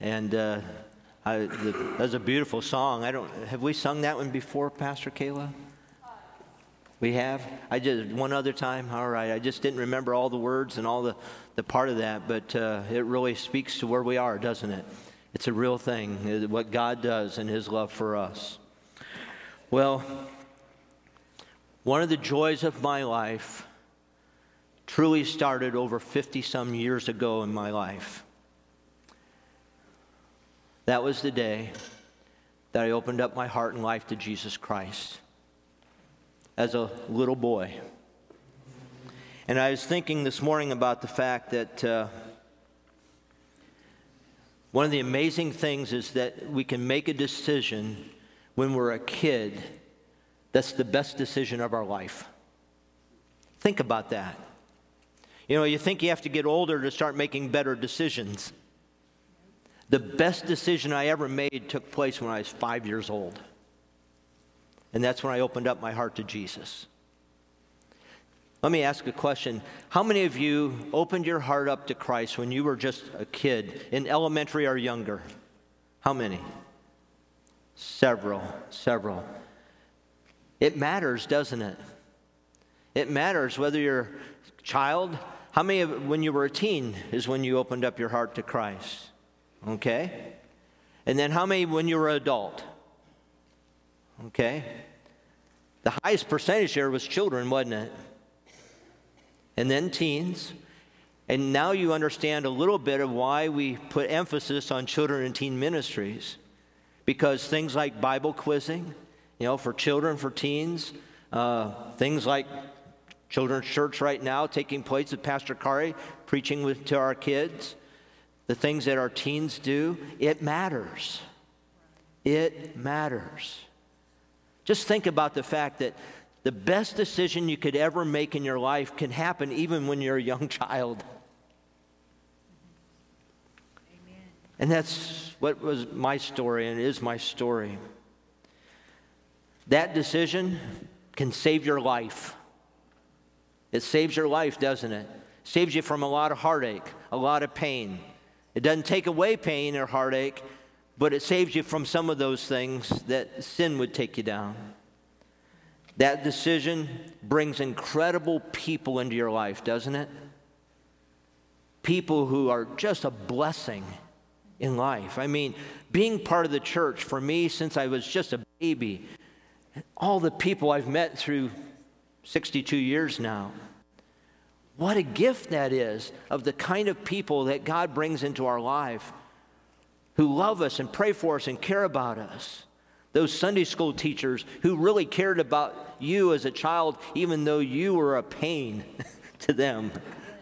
And that was a beautiful song. Have we sung that one before, Pastor Kayla? We have? I just, one other time? All right. I just didn't remember all the words and all the part of that, but it really speaks to where we are, doesn't it? It's a real thing, what God does and His love for us. Well, one of the joys of my life truly started over 50-some years ago in my life. That was the day that I opened up my heart and life to Jesus Christ as a little boy. And I was thinking this morning about the fact that one of the amazing things is that we can make a decision when we're a kid that's the best decision of our life. Think about that. You know, you think you have to get older to start making better decisions. The best decision I ever made took place when I was 5 years old. And that's when I opened up my heart to Jesus. Let me ask a question. How many of you opened your heart up to Christ when you were just a kid, in elementary or younger? How many? Several. It matters, doesn't it? It matters whether you're a child. How many of, when you were a teen is when you opened up your heart to Christ? Okay? And then how many when you were an adult? Okay? The highest percentage here was children, wasn't it? And then teens. And now you understand a little bit of why we put emphasis on children and teen ministries. Because things like Bible quizzing, you know, for children, for teens, things like Children's Church right now taking place with Pastor Kari, preaching to our kids, the things that our teens do, it matters. It matters. Just think about the fact that the best decision you could ever make in your life can happen even when you're a young child. Amen. And that's what was my story and is my story. That decision can save your life. It saves your life, doesn't it? Saves you from a lot of heartache, a lot of pain. It doesn't take away pain or heartache, but it saves you from some of those things that sin would take you down. That decision brings incredible people into your life, doesn't it? People who are just a blessing in life. I mean, being part of the church for me since I was just a baby, all the people I've met through 62 years now, what a gift that is of the kind of people that God brings into our life who love us and pray for us and care about us. Those Sunday school teachers who really cared about you as a child, even though you were a pain to them.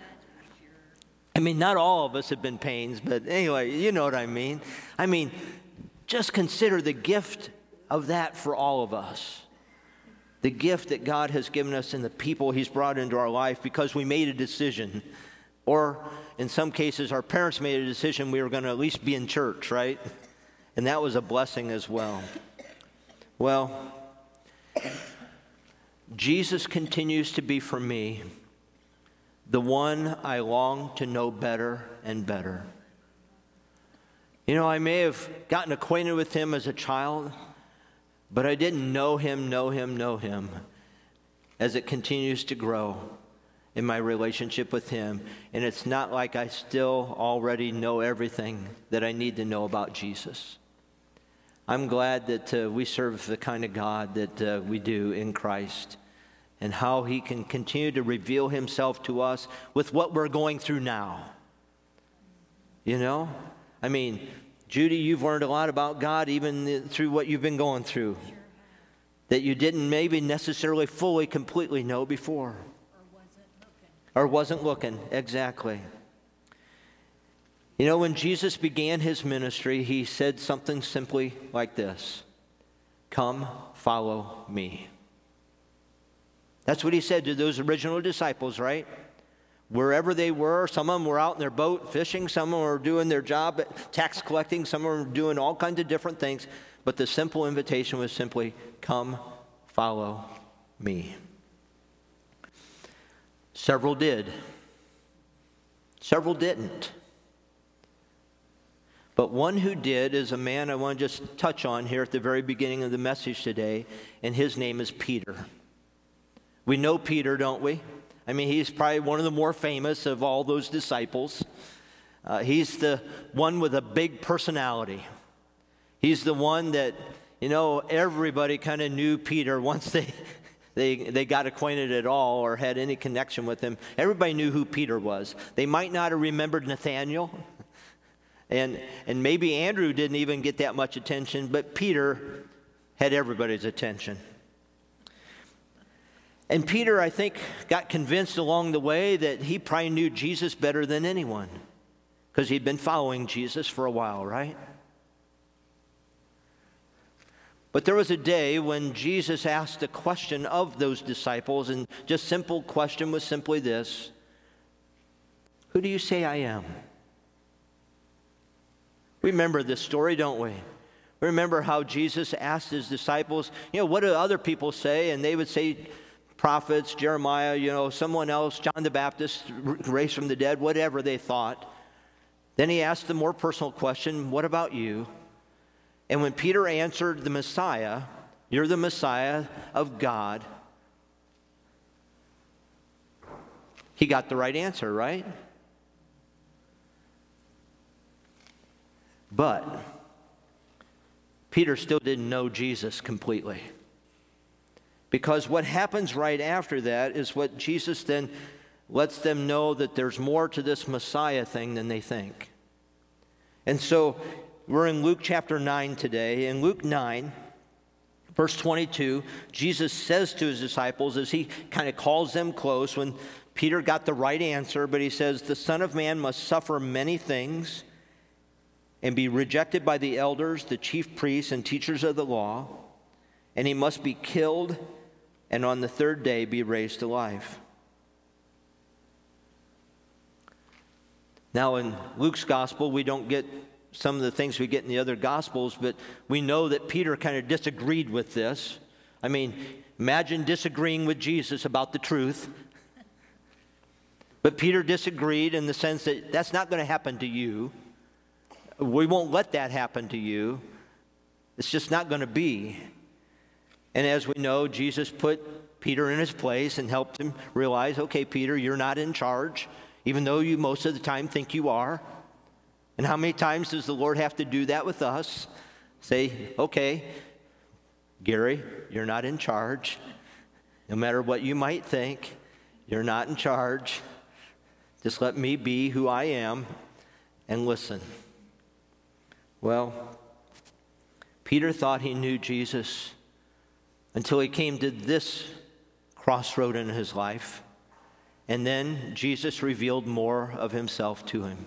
I mean, not all of us have been pains, but anyway, you know what I mean. I mean, just consider the gift of that for all of us. The gift that God has given us and the people He's brought into our life because we made a decision. Or in some cases, our parents made a decision we were going to at least be in church, right? And that was a blessing as well. Well, Jesus continues to be for me the one I long to know better and better. You know, I may have gotten acquainted with Him as a child, but I didn't know Him as it continues to grow in my relationship with Him. And it's not like I still already know everything that I need to know about Jesus. I'm glad that we serve the kind of God that we do in Christ and how He can continue to reveal Himself to us with what we're going through now. You know? I mean, Judy, you've learned a lot about God even through what you've been going through that you didn't maybe necessarily fully, completely know before. Or wasn't looking, exactly. You know, when Jesus began His ministry, He said something simply like this: "Come, follow me." That's what He said to those original disciples, right? Wherever they were, some of them were out in their boat fishing, some of them were doing their job at tax collecting, some of them were doing all kinds of different things, but the simple invitation was simply, "Come, follow me." Several did. Several didn't. But one who did is a man I want to just touch on here at the very beginning of the message today, and his name is Peter. We know Peter, don't we? I mean, he's probably one of the more famous of all those disciples. He's the one with a big personality. He's the one that, everybody kind of knew Peter once they got acquainted at all or had any connection with him. Everybody knew who Peter was. They might not have remembered Nathaniel, and maybe Andrew didn't even get that much attention, but Peter had everybody's attention. And Peter, I think, got convinced along the way that he probably knew Jesus better than anyone because he'd been following Jesus for a while, right? But there was a day when Jesus asked a question of those disciples, and just simple question was simply this: who do you say I am? We remember this story, don't we? We remember how Jesus asked his disciples, what do other people say? And they would say prophets, Jeremiah, someone else, John the Baptist, raised from the dead, whatever they thought. Then he asked the more personal question, what about you? And when Peter answered the Messiah, you're the Messiah of God, he got the right answer, right? But Peter still didn't know Jesus completely. Because what happens right after that is what Jesus then lets them know that there's more to this Messiah thing than they think. And so we're in Luke chapter 9 today. In Luke 9, verse 22, Jesus says to his disciples as he kind of calls them close when Peter got the right answer, but he says, the Son of Man must suffer many things and be rejected by the elders, the chief priests, and teachers of the law, and he must be killed and on the third day be raised to life. Now in Luke's gospel, we don't get some of the things we get in the other gospels, but we know that Peter kind of disagreed with this. I mean, imagine disagreeing with Jesus about the truth. But Peter disagreed in the sense that that's not going to happen to you. We won't let that happen to you. It's just not going to be. And as we know, Jesus put Peter in his place and helped him realize, okay, Peter, you're not in charge, even though you most of the time think you are. And how many times does the Lord have to do that with us? Say, okay, Gary, you're not in charge. No matter what you might think, you're not in charge. Just let me be who I am and listen. Well, Peter thought he knew Jesus until he came to this crossroad in his life. And then Jesus revealed more of himself to him.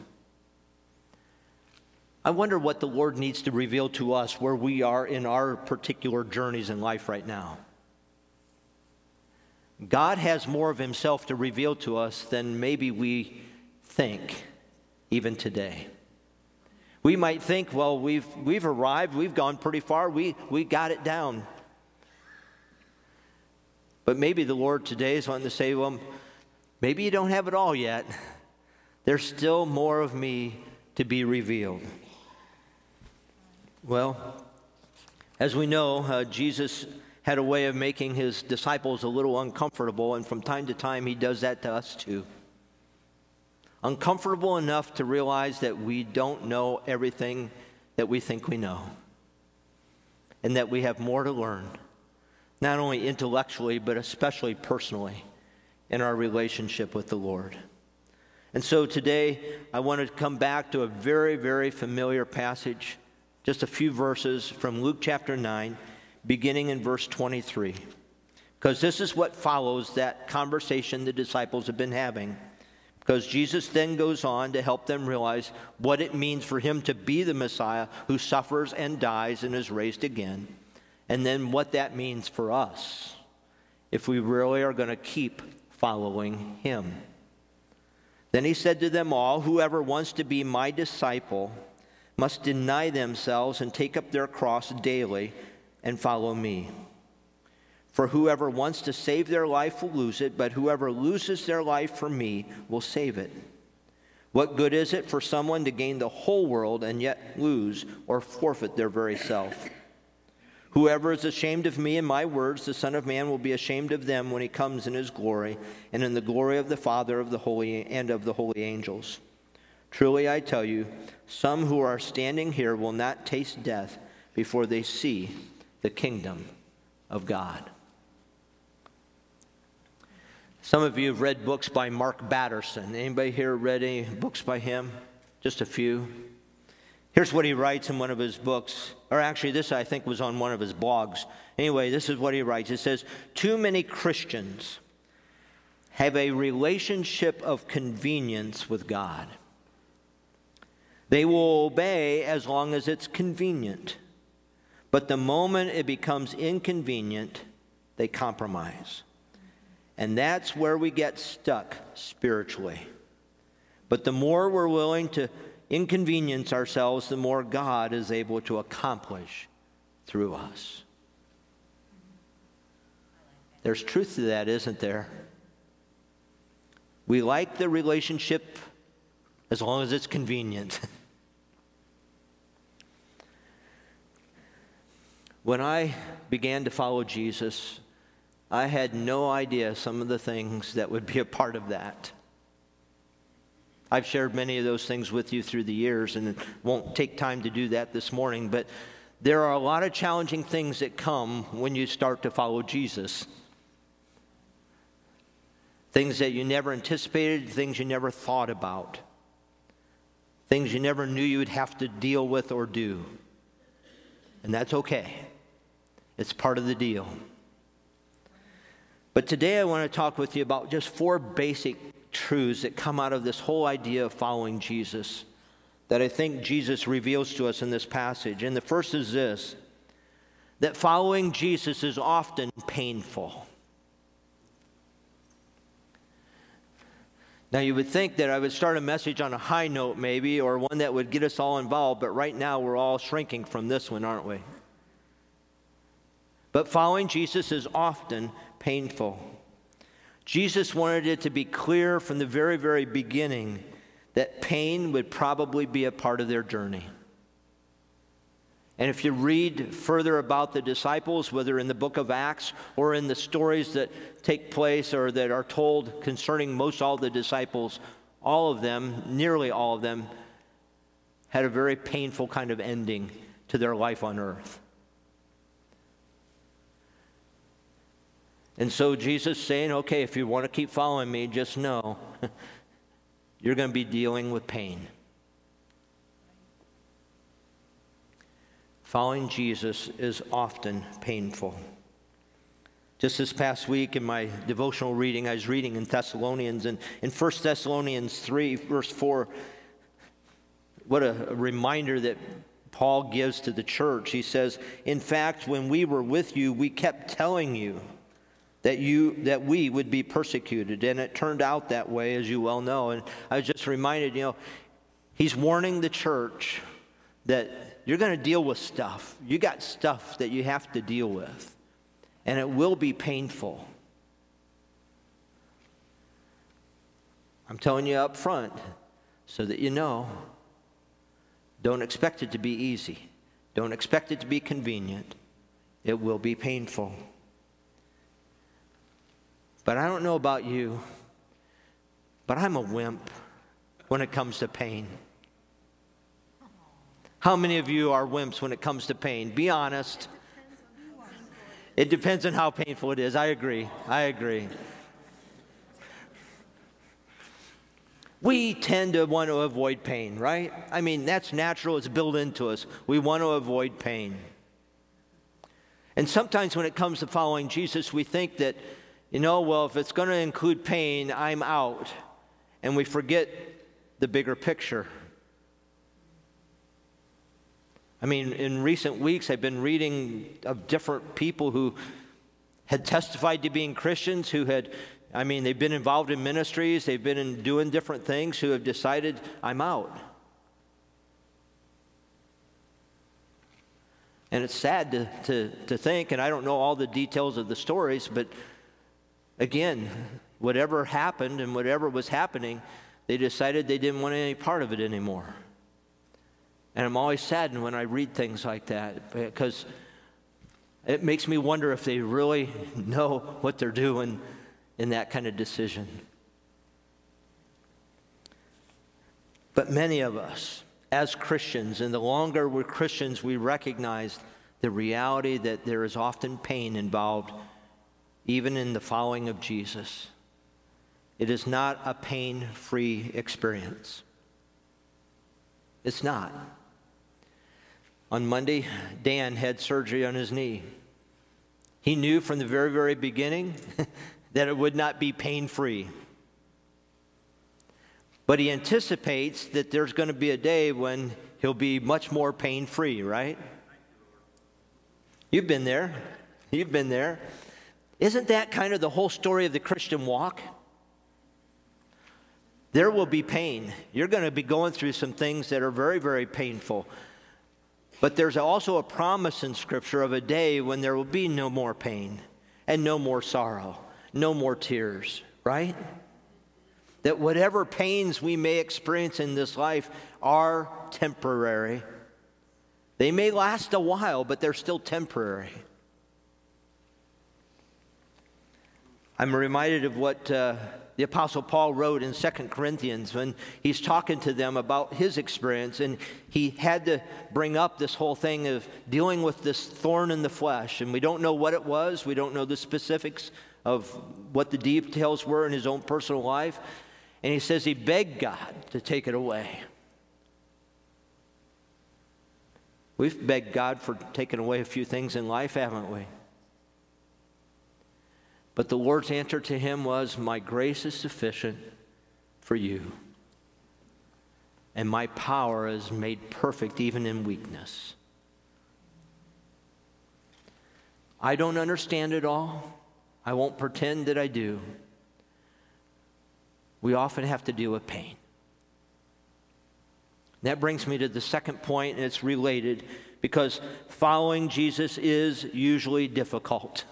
I wonder what the Lord needs to reveal to us where we are in our particular journeys in life right now. God has more of himself to reveal to us than maybe we think even today. We might think, well, we've arrived, we've gone pretty far, we got it down. But maybe the Lord today is wanting to say, well, maybe you don't have it all yet. There's still more of me to be revealed. Well, as we know, Jesus had a way of making his disciples a little uncomfortable, and from time to time he does that to us too. Uncomfortable enough to realize that we don't know everything that we think we know, and that we have more to learn, not only intellectually, but especially personally in our relationship with the Lord. And so today, I want to come back to a very, very familiar passage, just a few verses from Luke chapter 9, beginning in verse 23. Because this is what follows that conversation the disciples have been having. Because Jesus then goes on to help them realize what it means for him to be the Messiah who suffers and dies and is raised again. And then what that means for us if we really are going to keep following him. Then he said to them all, whoever wants to be my disciple must deny themselves and take up their cross daily and follow me. For whoever wants to save their life will lose it, but whoever loses their life for me will save it. What good is it for someone to gain the whole world and yet lose or forfeit their very self? Whoever is ashamed of me and my words, the Son of Man will be ashamed of them when he comes in his glory and in the glory of the Father of the holy and of the holy angels. Truly I tell you, some who are standing here will not taste death before they see the kingdom of God. Some of you have read books by Mark Batterson. Anybody here read any books by him? Just a few. Here's what he writes in one of his books, or actually this I think was on one of his blogs. Anyway, this is what he writes. It says, too many Christians have a relationship of convenience with God. They will obey as long as it's convenient. But the moment it becomes inconvenient, they compromise. And that's where we get stuck spiritually. But the more we're willing to inconvenience ourselves, the more God is able to accomplish through us. There's truth to that, isn't there? We like the relationship as long as it's convenient. When I began to follow Jesus, I had no idea some of the things that would be a part of that. I've shared many of those things with you through the years, and it won't take time to do that this morning, but there are a lot of challenging things that come when you start to follow Jesus. Things that you never anticipated, things you never thought about, things you never knew you would have to deal with or do. And that's okay. It's part of the deal. But today I want to talk with you about just 4 basic truths that come out of this whole idea of following Jesus that I think Jesus reveals to us in this passage. And the first is this, that following Jesus is often painful. Now you would think that I would start a message on a high note maybe, or one that would get us all involved, but right now we're all shrinking from this one, aren't we? But following Jesus is often painful. Jesus wanted it to be clear from the very, very beginning that pain would probably be a part of their journey. And if you read further about the disciples, whether in the book of Acts or in the stories that take place or that are told concerning most all the disciples, all of them, nearly all of them, had a very painful kind of ending to their life on earth. And so Jesus is saying, okay, if you want to keep following me, just know you're going to be dealing with pain. Following Jesus is often painful. Just this past week in my devotional reading, I was reading in Thessalonians, and in 1 Thessalonians 3, verse 4, what a reminder that Paul gives to the church. He says, in fact, when we were with you, we kept telling you that we would be persecuted, and it turned out that way, as you well know. And I was just reminded, he's warning the church that you're going to deal with stuff. You got stuff that you have to deal with, and it will be painful. I'm telling you up front so that you know. Don't expect it to be easy. Don't expect it to be convenient. It will be painful. But I don't know about you, but I'm a wimp when it comes to pain. How many of you are wimps when it comes to pain? Be honest. It depends on how painful it is. I agree. We tend to want to avoid pain, right? I mean, that's natural. It's built into us. We want to avoid pain. And sometimes when it comes to following Jesus, we think that, if it's going to include pain, I'm out. And we forget the bigger picture. I mean, in recent weeks, I've been reading of different people who had testified to being Christians, they've been involved in ministries, they've been doing different things, who have decided, I'm out. And it's sad to think, and I don't know all the details of the stories, but again, whatever happened and whatever was happening, they decided they didn't want any part of it anymore. And I'm always saddened when I read things like that, because it makes me wonder if they really know what they're doing in that kind of decision. But many of us, as Christians, and the longer we're Christians, we recognize the reality that there is often pain involved, even in the following of Jesus. It is not a pain-free experience. It's not. On Monday, Dan had surgery on his knee. He knew from the very, very beginning that it would not be pain-free. But he anticipates that there's going to be a day when he'll be much more pain-free, right? You've been there. You've been there. Isn't that kind of the whole story of the Christian walk? There will be pain. You're going to be going through some things that are very, very painful. But there's also a promise in Scripture of a day when there will be no more pain and no more sorrow, no more tears, right? That whatever pains we may experience in this life are temporary. They may last a while, but they're still temporary. I'm reminded of what the Apostle Paul wrote in 2 Corinthians when he's talking to them about his experience, and he had to bring up this whole thing of dealing with this thorn in the flesh. And we don't know what it was. We don't know the specifics of what the details were in his own personal life. And he says he begged God to take it away. We've begged God for taking away a few things in life, haven't we? But the Lord's answer to him was, "My grace is sufficient for you, and my power is made perfect even in weakness." I don't understand it all. I won't pretend that I do. We often have to deal with pain. That brings me to the second point, and it's related, because following Jesus is usually difficult.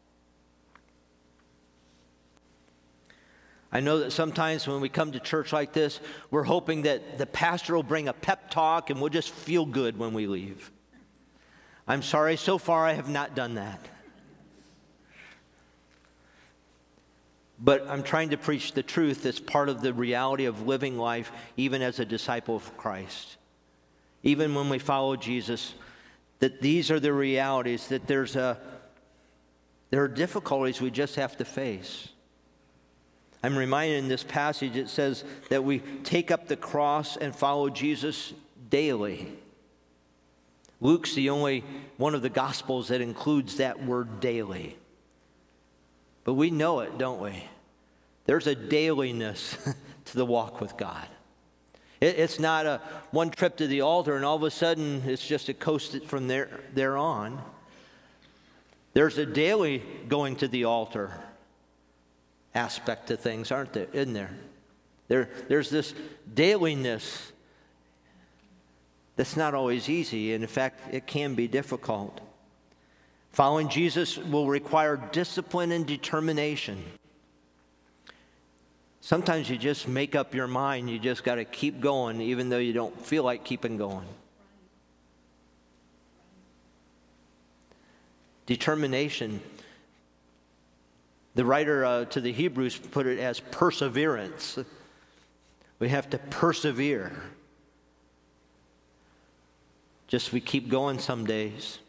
I know that sometimes when we come to church like this, we're hoping that the pastor will bring a pep talk and we'll just feel good when we leave. I'm sorry, so far I have not done that. But I'm trying to preach the truth that's part of the reality of living life, even as a disciple of Christ. Even when we follow Jesus, that these are the realities, that there are difficulties we just have to face. I'm reminded in this passage, it says that we take up the cross and follow Jesus daily. Luke's the only one of the Gospels that includes that word daily. But we know it, don't we? There's a dailiness to the walk with God. It's not a one trip to the altar and all of a sudden it's just a coast from there on. There's a daily going to the altar aspect to things, aren't there? Isn't there? There's this dailiness that's not always easy, and in fact, it can be difficult. Following Jesus will require discipline and determination. Sometimes you just make up your mind, you just got to keep going, even though you don't feel like keeping going. Determination. The writer to the Hebrews put it as perseverance. We have to persevere. Just we keep going some days.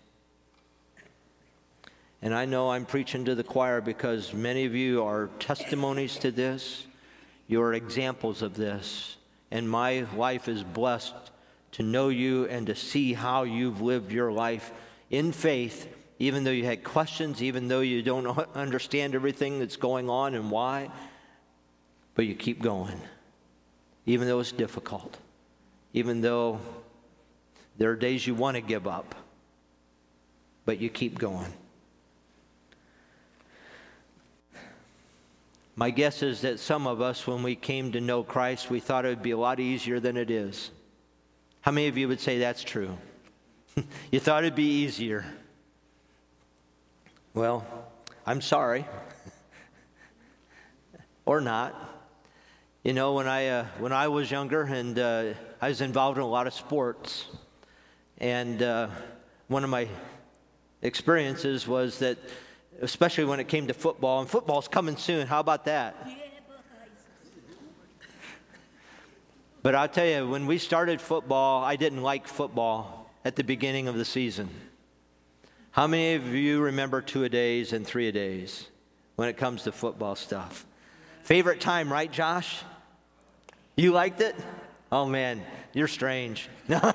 And I know I'm preaching to the choir because many of you are testimonies to this. You're examples of this. And my life is blessed to know you and to see how you've lived your life in faith, even though you had questions, even though you don't understand everything that's going on and why. But you keep going, even though it's difficult, even though there are days you want to give up, but you keep going. My guess is that some of us, when we came to know Christ, we thought it would be a lot easier than it is. How many of you would say that's true? You thought it'd be easier. Well, I'm sorry. Or not. You know, when I was younger and I was involved in a lot of sports, and one of my experiences was that, especially when it came to football, and football's coming soon. How about that? But I'll tell you, when we started football, I didn't like football at the beginning of the season. How many of you remember 2-a-days and 3-a-days when it comes to football stuff? Favorite time, right, Josh? You liked it? Oh, man, you're strange. No.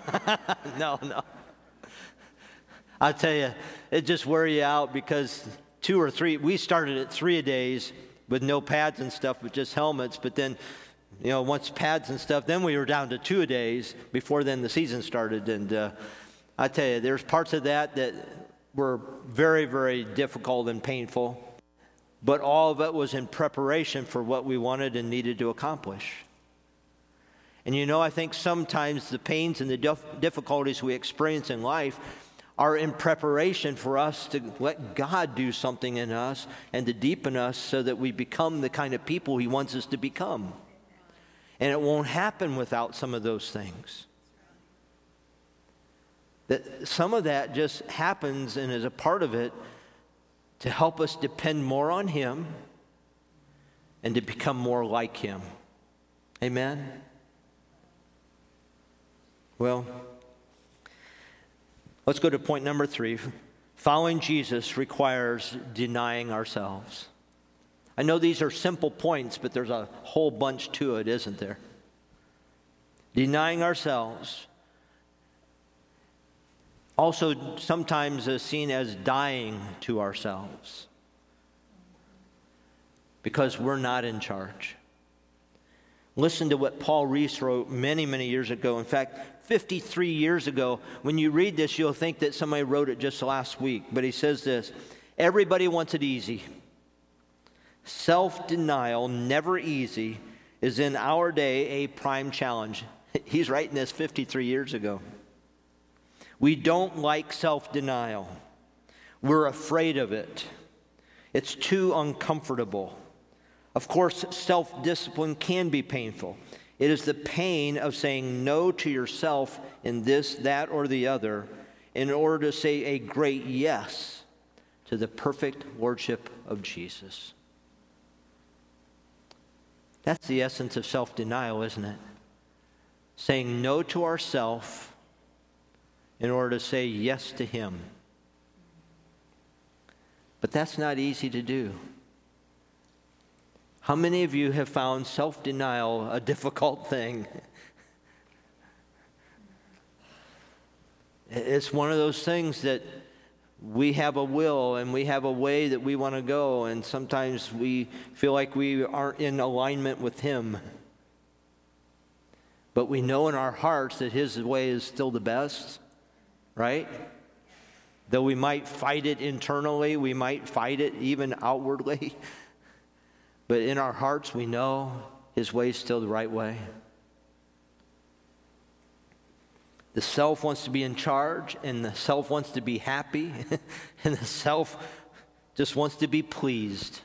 I'll tell you, it just wore you out because 2 or 3, we started at 3-a-days with no pads and stuff, but just helmets. But then, you know, once pads and stuff, then we were down to 2-a-days before then the season started. And I tell you, there's parts of that were very, very difficult and painful. But all of it was in preparation for what we wanted and needed to accomplish. And you know, I think sometimes the pains and the difficulties we experience in life are in preparation for us to let God do something in us and to deepen us so that we become the kind of people He wants us to become. And it won't happen without some of those things. That some of that just happens and is a part of it to help us depend more on Him and to become more like Him. Amen? Well, let's go to point number 3. Following Jesus requires denying ourselves. I know these are simple points, but there's a whole bunch to it, isn't there? Denying ourselves. Also sometimes is seen as dying to ourselves because we're not in charge. Listen to what Paul Reese wrote many, many years ago. In fact, 53 years ago. When you read this, you'll think that somebody wrote it just last week. But he says this: everybody wants it easy. Self-denial, never easy, is in our day a prime challenge. He's writing this 53 years ago. We don't like self-denial. We're afraid of it. It's too uncomfortable. Of course, self-discipline can be painful. It is the pain of saying no to yourself in this, that, or the other in order to say a great yes to the perfect lordship of Jesus. That's the essence of self-denial, isn't it? Saying no to ourselves in order to say yes to Him. But that's not easy to do. How many of you have found self-denial a difficult thing? It's one of those things that we have a will and we have a way that we want to go, and sometimes we feel like we aren't in alignment with Him. But we know in our hearts that His way is still the best, right? Though we might fight it internally, we might fight it even outwardly, but in our hearts we know His way is still the right way. The self wants to be in charge, and the self wants to be happy, and the self just wants to be pleased.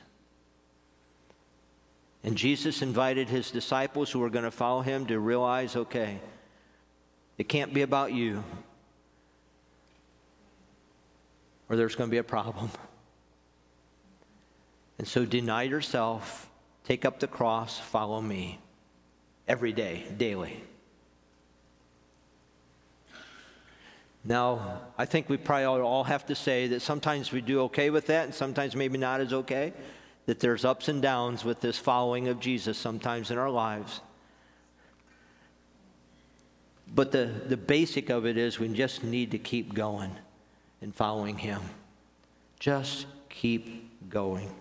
And Jesus invited His disciples who were going to follow Him to realize, okay, it can't be about you, or there's going to be a problem. And so deny yourself, take up the cross, follow me every day, daily. Now, I think we probably all have to say that sometimes we do okay with that, and sometimes maybe not as okay, that there's ups and downs with this following of Jesus sometimes in our lives. But the basic of it is we just need to keep going and following Him. Just keep going.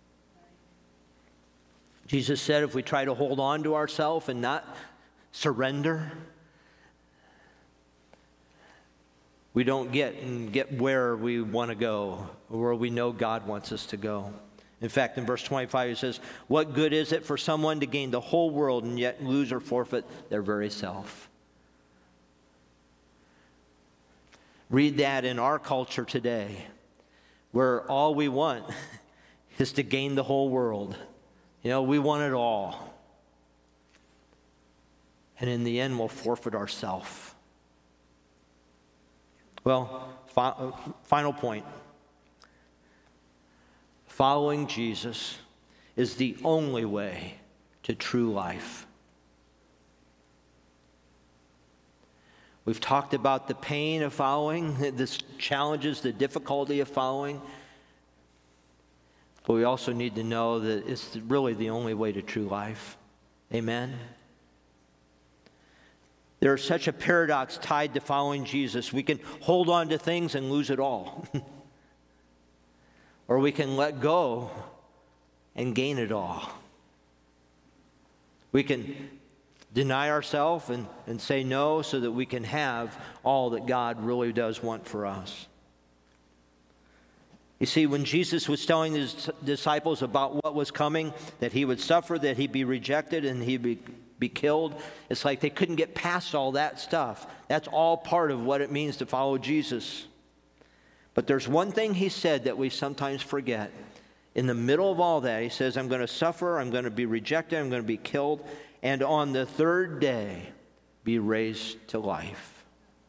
Jesus said if we try to hold on to ourselves and not surrender, we don't get where we want to go, or where we know God wants us to go. In fact, in verse 25, He says, what good is it for someone to gain the whole world and yet lose or forfeit their very self? Read that in our culture today, where all we want is to gain the whole world. You know, we want it all. And in the end, we'll forfeit ourselves. Well, final point. Following Jesus is the only way to true life. We've talked about the pain of following, the challenges, the difficulty of following. But we also need to know that it's really the only way to true life. Amen? There's such a paradox tied to following Jesus. We can hold on to things and lose it all. Or we can let go and gain it all. We can deny ourselves and say no so that we can have all that God really does want for us. You see, when Jesus was telling his disciples about what was coming, that he would suffer, that he'd be rejected, and he'd be killed, it's like they couldn't get past all that stuff. That's all part of what it means to follow Jesus. But there's one thing he said that we sometimes forget. In the middle of all that, he says, I'm going to suffer, I'm going to be rejected, I'm going to be killed, and on the third day, be raised to life.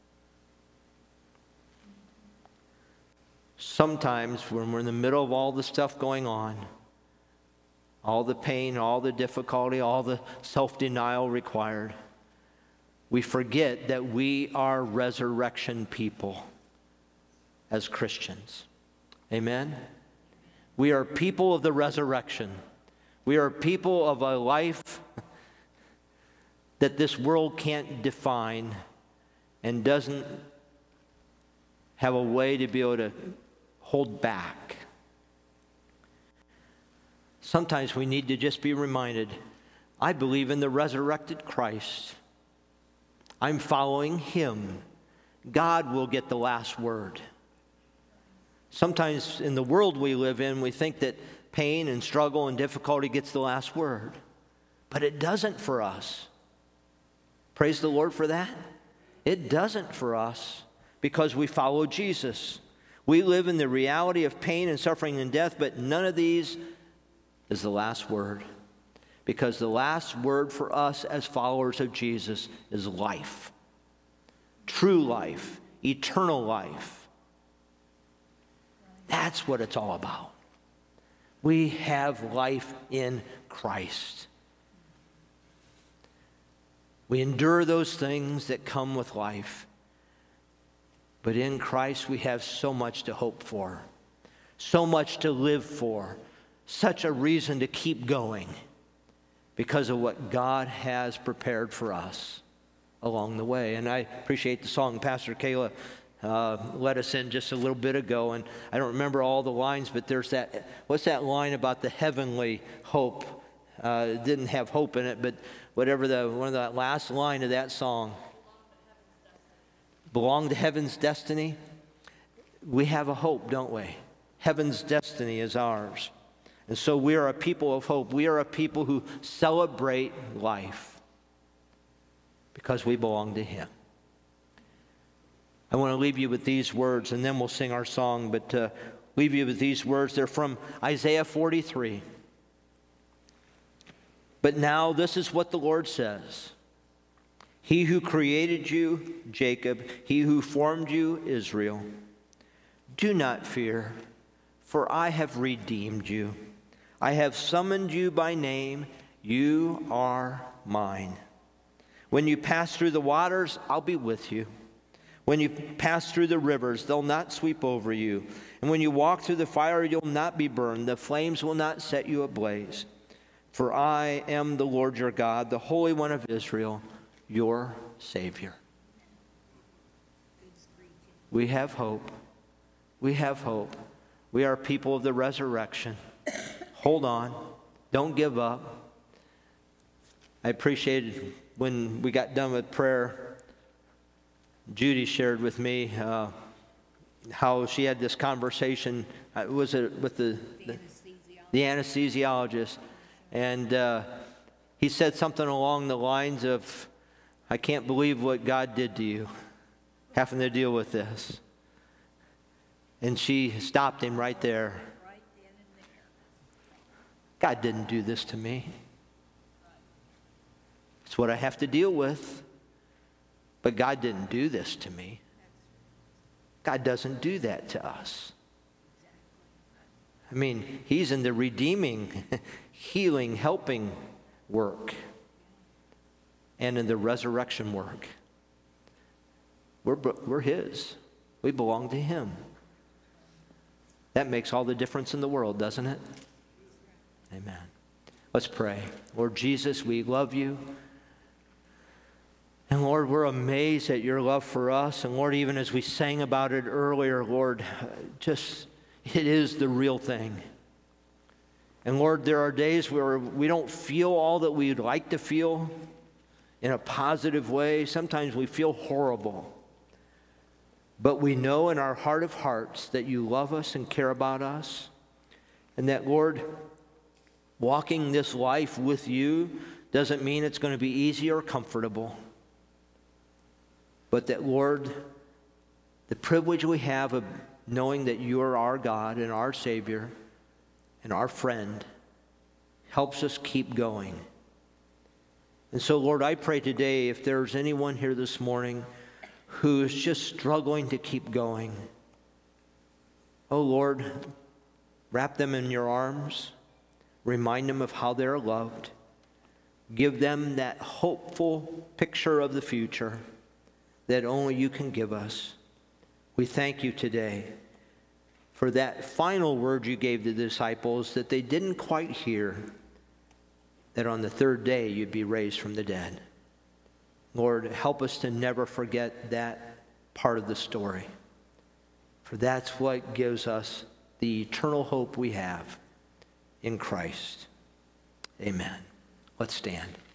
Sometimes when we're in the middle of all the stuff going on, all the pain, all the difficulty, all the self-denial required, we forget that we are resurrection people as Christians. Amen? We are people of the resurrection. We are people of a life that this world can't define and doesn't have a way to be able to hold back. Sometimes we need to just be reminded, I believe in the resurrected Christ. I'm following him. God will get the last word. Sometimes in the world we live in, we think that pain and struggle and difficulty gets the last word. But it doesn't for us. Praise the Lord for that. It doesn't for us because we follow Jesus. We live in the reality of pain and suffering and death, but none of these is the last word. Because the last word for us as followers of Jesus is life. True life. Eternal life. That's what it's all about. We have life in Christ. We endure those things that come with life. But in Christ we have so much to hope for. So much to live for. Such a reason to keep going. Because of what God has prepared for us along the way. And I appreciate the song Pastor Kayla led us in just a little bit ago, and I don't remember all the lines, but there's that, what's that line about the heavenly hope? It didn't have hope in it, but whatever one of the last line of that song. Belong to heaven's destiny. We have a hope, don't we? Heaven's destiny is ours. And so we are a people of hope. We are a people who celebrate life because we belong to him. I want to leave you with these words, and then we'll sing our song, but leave you with these words. They're from Isaiah 43. But now this is what the Lord says. He who created you, Jacob, he who formed you, Israel, do not fear, for I have redeemed you. I have summoned you by name. You are mine. When you pass through the waters, I'll be with you. When you pass through the rivers, they'll not sweep over you. And when you walk through the fire, you'll not be burned. The flames will not set you ablaze. For I am the Lord your God, the Holy One of Israel, your Savior. We have hope. We have hope. We are people of the resurrection. Hold on. Don't give up. I appreciated when we got done with prayer, Judy shared with me how she had this conversation, was it with the anesthesiologist, and he said something along the lines of, I can't believe what God did to you, having to deal with this. And she stopped him right there. God didn't do this to me. It's what I have to deal with. But God didn't do this to me. God doesn't do that to us. I mean, he's in the redeeming, healing, helping work and in the resurrection work. We're his. We belong to him. That makes all the difference in the world, doesn't it? Amen. Let's pray. Lord Jesus, we love you. And Lord, we're amazed at your love for us. And Lord, even as we sang about it earlier, Lord, just, it is the real thing. And Lord, there are days where we don't feel all that we'd like to feel in a positive way. Sometimes we feel horrible. But we know in our heart of hearts that you love us and care about us. And that, Lord, walking this life with you doesn't mean it's going to be easy or comfortable. But that, Lord, the privilege we have of knowing that you are our God and our Savior and our friend helps us keep going. And so, Lord, I pray today if there's anyone here this morning who is just struggling to keep going, oh, Lord, wrap them in your arms. Remind them of how they're loved. Give them that hopeful picture of the future that only you can give us. We thank you today for that final word you gave the disciples that they didn't quite hear, that on the third day you'd be raised from the dead. Lord, help us to never forget that part of the story, for that's what gives us the eternal hope we have in Christ. Amen. Let's stand.